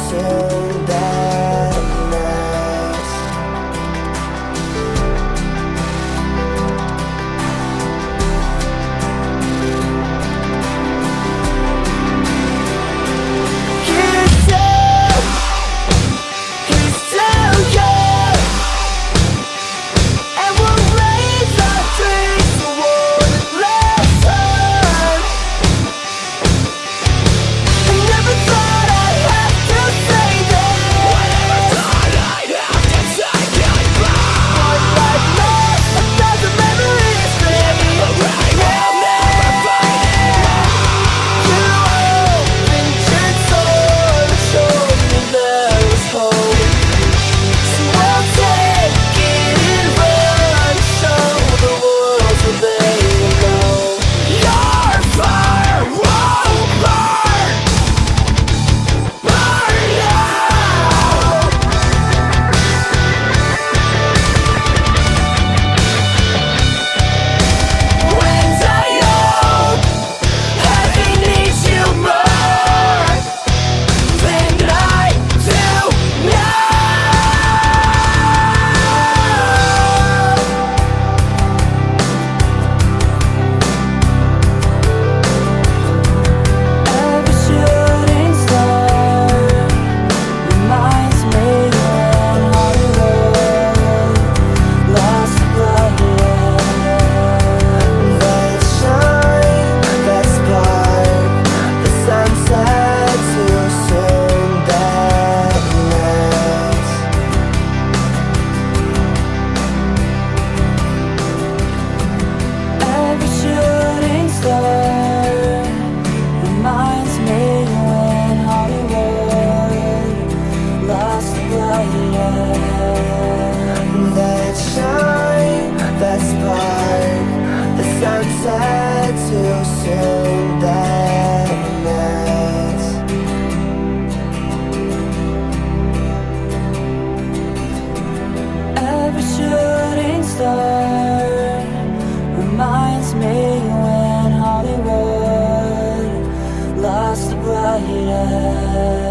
soon that next. He's too young, and we'll raise our dreams toward a lesson. I never thought I'd have to say this. I never thought I'd have to say goodbye. One life lost, 1,000 memories fade. A ray will never fade. You opened your door and showed me there was hope. So I'll take it and run, show the world so they will know. Your fire won't burn, burn out. When I hope heaven needs you more than I do now. Every shooting star reminds me when Hollywood lost the blood. That shine, that spark, the sunset too soon that next. Every shooting star reminds me when Hollywood lost the blood. That shine, that spark, the sunset too soon that next. Every shooting star reminds me when Hollywood lost the brightest.